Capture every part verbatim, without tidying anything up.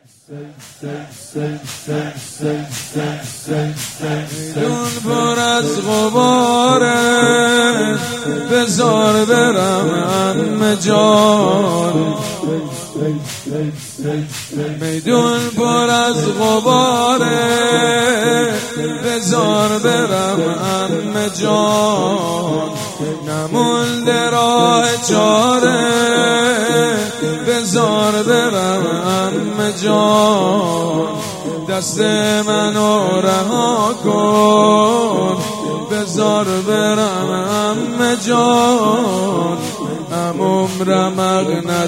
میدون پر از غباره بذار برم عمه جان. میدون پر از غباره بذار برم عمه جان. نمونده راه چاره بذار برم عمه جان. دست منو رها کن بذار برم عمه جان. عموم رمق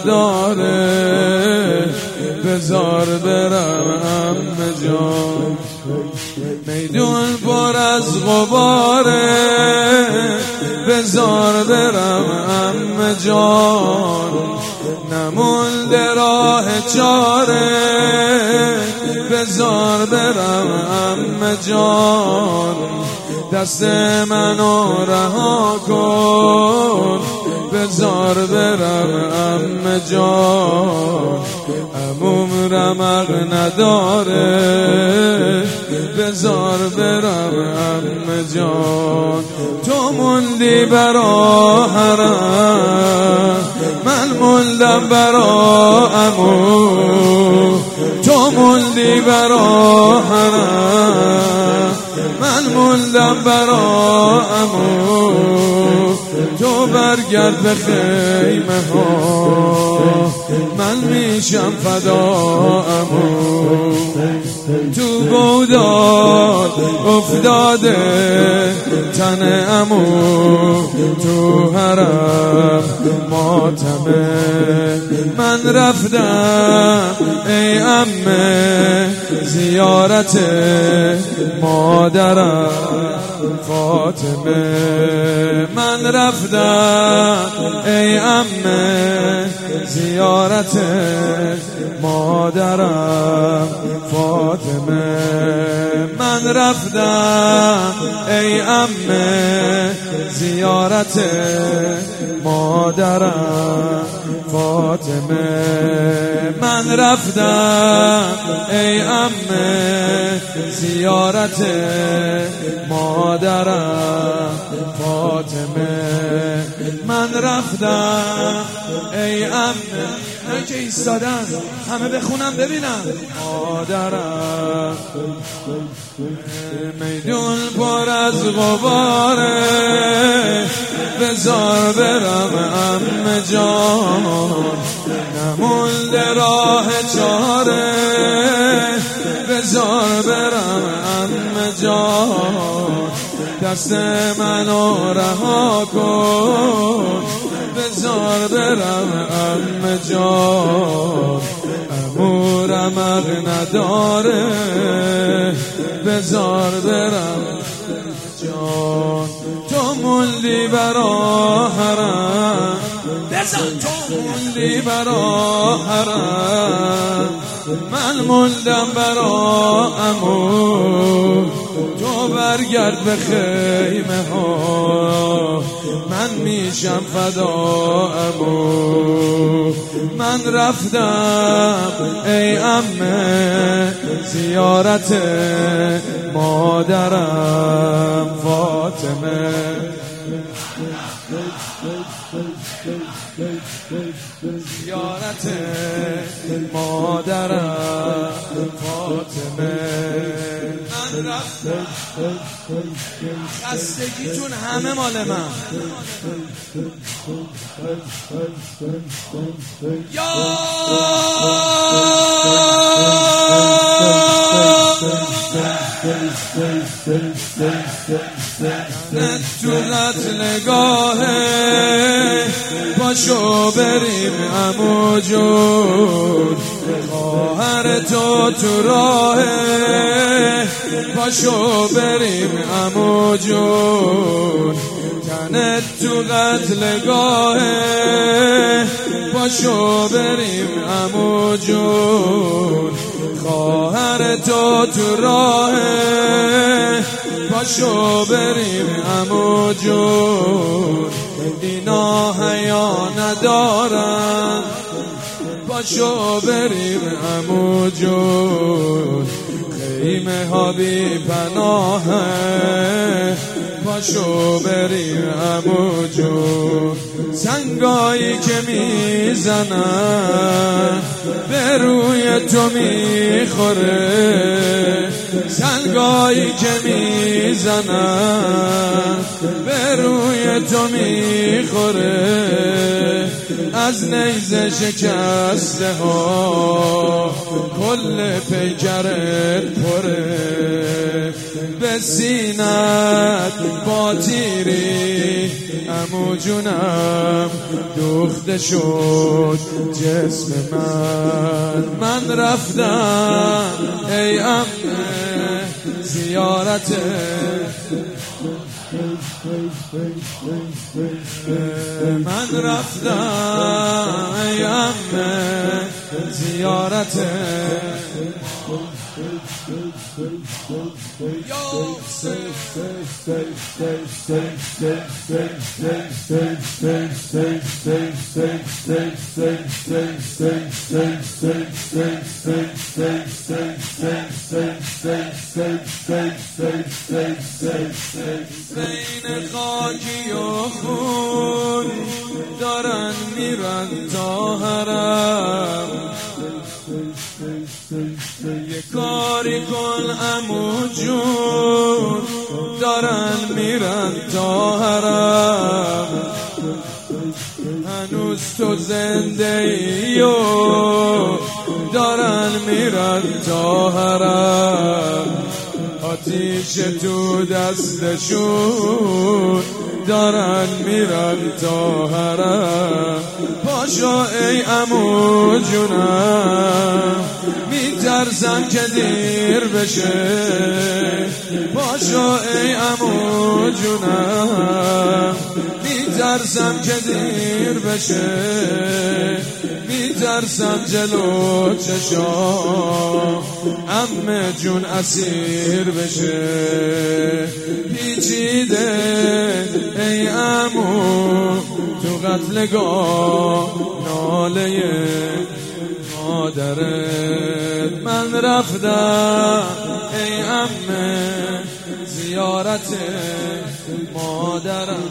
نداره بذار برم عمه جان. میدون پر از غباره بذار برم عمه جان. نمونده راه چاره بذار برم عمه جان. دست منو رها کن بذار برم عمه جان. عموم رمق نداره بذار برم عمه جان. تو موندی برا حرم من موندم برا عمو. تو موندی برا حرم من موندم برا عمو. تو برگرد به خیمه ها من میشم فدا عمو. تو گودال افتاده تن عمو. تو حرم ماتمه من رفتم ای عمه زیارت مادرم فاطمه. من رفتم ای عمه زیارت مادرم فاطمه. من رفتم ای عمه زیارت مادرم فاطمه. من رفتم ای عمه زیارت مادرم فاطمه. من رفتم ای عمه نه که ایستادن همه بخونم ببینم مادرم. میدون پر از غباره بذار برم عمه جان. نمونده راه چاره بذار برم عمه جان. دست منو رها کن بذار برم عمه جان. عمو رمق نداره بذار برم جان. تو موندی برا حرم بذار. تو موندی برا حرم من موندم برا عمو. تو برگرد به خیمه ها من میشم فدا عمو. من رفتم ای عمه زیارت مادرم فاطمه. زیارت مادرم فاطمه. من رفتم خستگیتون همه مال من. یا تو قتلگاهه پاشو بریم عمو جون. خواهر تو تو راهه پاشو بریم عمو جون. تنت تو قتلگاهه پاشو بریم عمو جون. خواهر تو تو راهه پاشو بریم عمو جون. اینا حیا ندارن پاشو بریم عمو جون، خیمه ها بی پناهه، پاشو بریم عمو جون. سنگایی که میزنن به روی تو میخوره، سنگایی که میزنن به روی تو میخوره، از نیزه شکسته ها کل پیکرت پره، به سینت با تیری عمو جونم دوخته شد جسم من. من رفتم ای عمه زیارت، من رفتم ای عمه زیارت، بین خاکی و خون دارن میرن تا حرم، یه کاری کن عمو جون دارن میرن تا حرم، هنوز تو زنده ای و دارن میرن تا حرم، آتیش تو دستشون دارن میرن تا حرم. پاشو ای عمو جونم میترسم که دیر بشه، پاشو ای عمو جونم میترسم که دیر بشه، میترسم جلو چشام عمه جون اسیر بشه. پیچیده ای عمو تو قتلگاه ناله مادرت، من رفتم ای عمه زیارت مادرم.